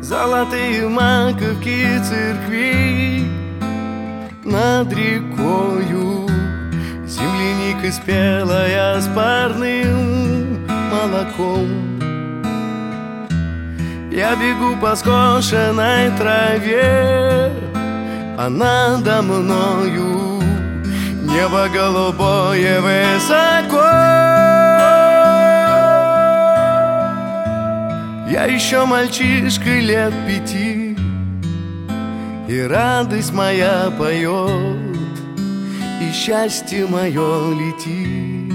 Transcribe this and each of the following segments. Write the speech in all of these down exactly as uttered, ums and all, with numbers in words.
Золотые маковки церквей над рекою, земляника спелая с парным молоком. Я бегу по скошенной траве, а надо мною небо голубое высоко. Я еще мальчишка лет пяти, и радость моя поет, и счастье мое летит.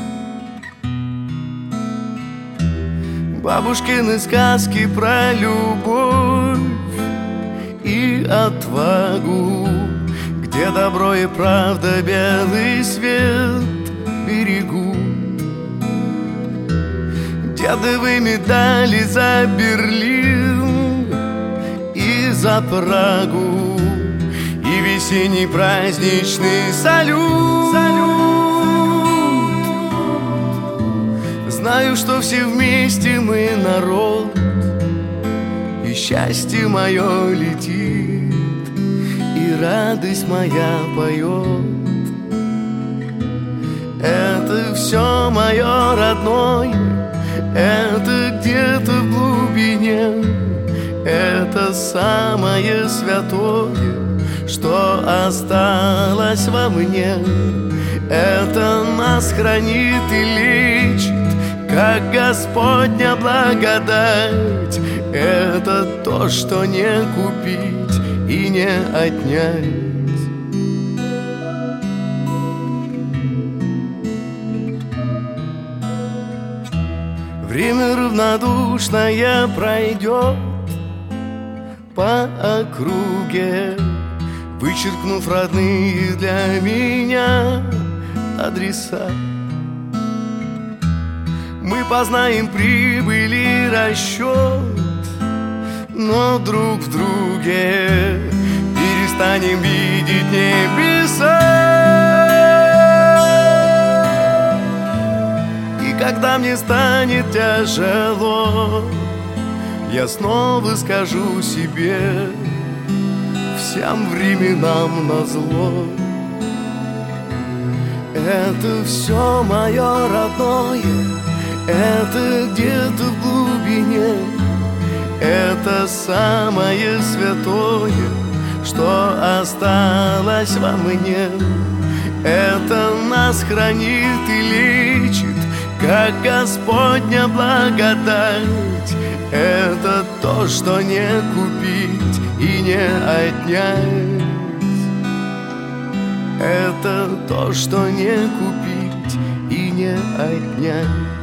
Бабушкины сказки про любовь и отвагу, где добро и правда белый свет берегут. Дедовы медали за Берлин и за Прагу, и весенний праздничный салют. салют. Знаю, что все вместе мы народ, и счастье мое летит, и радость моя поет. Это все мое родное, это где-то в глубине, это самое святое, что осталось во мне. Это нас хранит и лечит, как Господня благодать. Это то, что не купить и не отнять. Время равнодушное пройдет по округе, вычеркнув родные для меня адреса. Мы познаем прибыль и расчет, но друг в друге перестанем видеть небеса. Когда мне станет тяжело, я снова скажу себе: всем временам назло. Это все мое родное, это где-то в глубине, это самое святое, что осталось во мне. Это нас хранит и лечит, как Господня благодать. Это то, что не купить и не отнять. Это то, что не купить и не отнять.